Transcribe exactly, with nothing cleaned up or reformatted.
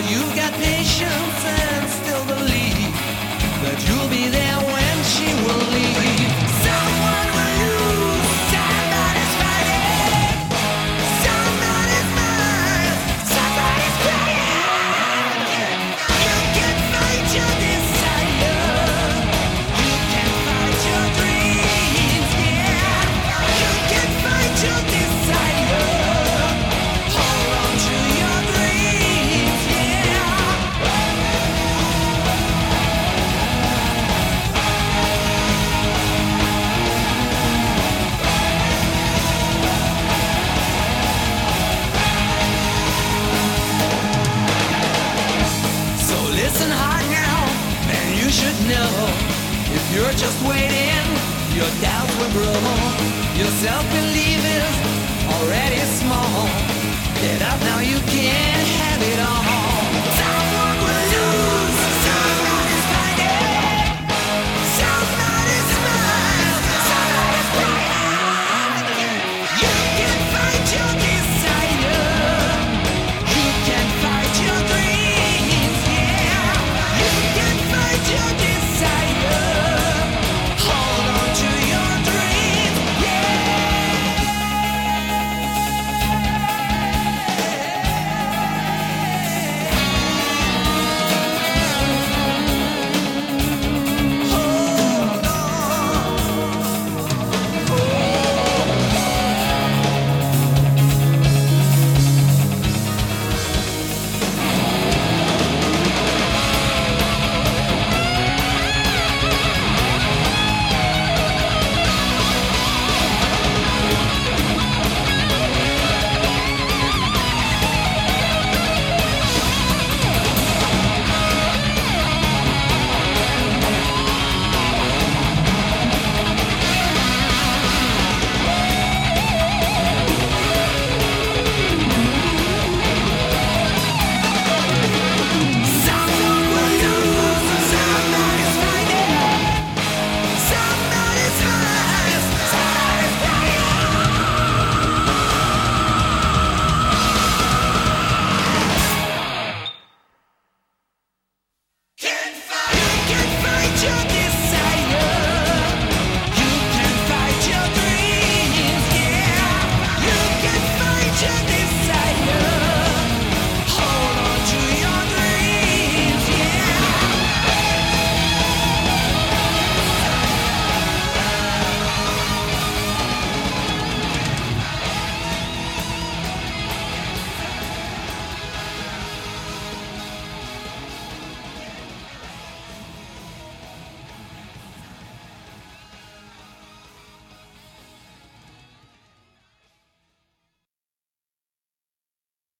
But you've got patience and still believe that you'll be there when she will leave. Someone will lose, somebody's fighting, somebody's mine, somebody's crying. You can fight your desire, you can fight your dreams, yeah. You can fight your desire, hold on to your dreams, yeah. So listen hard now, and you should know, if you're just waiting, your doubts will grow. Your self-belief is already small. Get up now, you